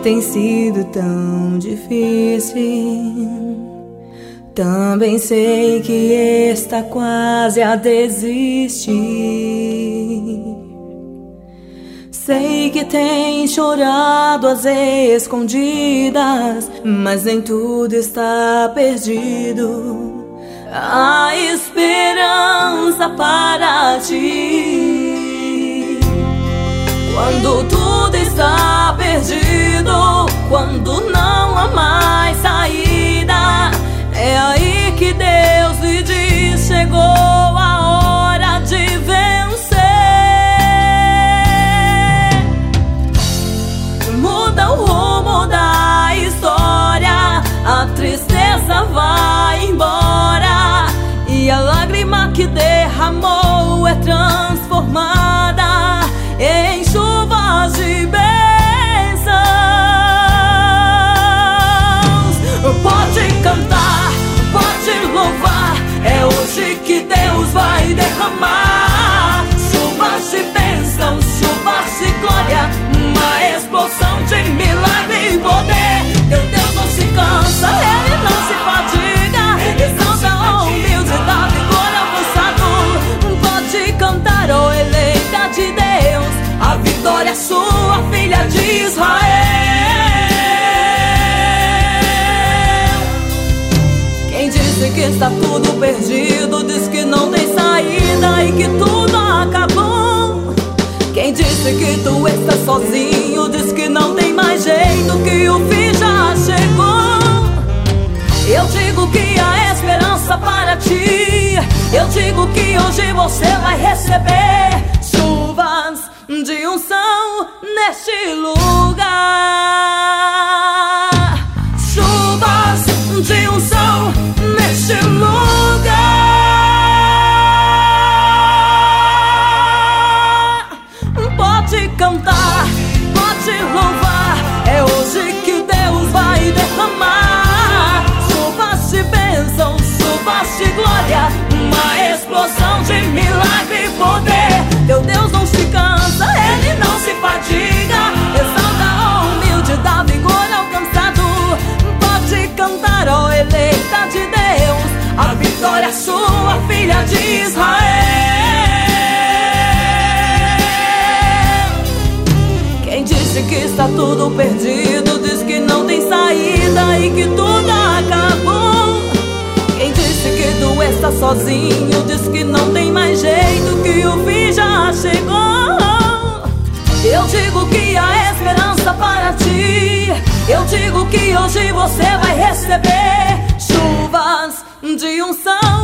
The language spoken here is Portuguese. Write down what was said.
tem sido tão difícil. Também sei que está quase a desistir. Sei que tem chorado às escondidas, mas nem tudo está perdido. Há esperança para ti. Quando tudo está perdido, quando não há mais saída, é aí que Deus lhe diz: chegou a hora de vencer. Muda o rumo da história, a tristeza vai embora e a lágrima que derramou é transformada em chuvas de bênçãos. Pode cantar, pode louvar, é hoje que Deus vai derramar chuvas de bênçãos, chuvas de glória, uma explosão de milagre e poder. Teu Deus não se cansa, Ele não se fadiga, exalta o humilde, dá vigor ao cansado. Pode cantar, ó eleita de Deus, a vitória é sua, filha de Israel. Quem disse que está tudo perdido, diz que não tem saída e que tudo acabou. Quem disse que tu estás sozinho, diz que não tem mais jeito, que o fim já chegou. Eu digo que há esperança para ti. Eu digo que hoje você vai receber chuvas de unção neste lugar. Chuvas de unção neste lugar. Pode cantar, pode louvar, é hoje que Deus vai derramar chuvas de bênção, chuvas de glória, uma explosão de milagre e poder. Teu Deus não se cansa, Ele não se fadiga, exalta o humilde, dá vigor ao cansado. Pode cantar, ó eleita de Deus, a vitória é sua, filha de Israel. Quem disse que está tudo perdido, diz que não tem saída e que tudo acabou. Quem disse que tu está sozinho, diz que não tem mais jeito, que o fim já chegou. Eu digo que há esperança para ti. Eu digo que hoje você vai receber chuvas de unção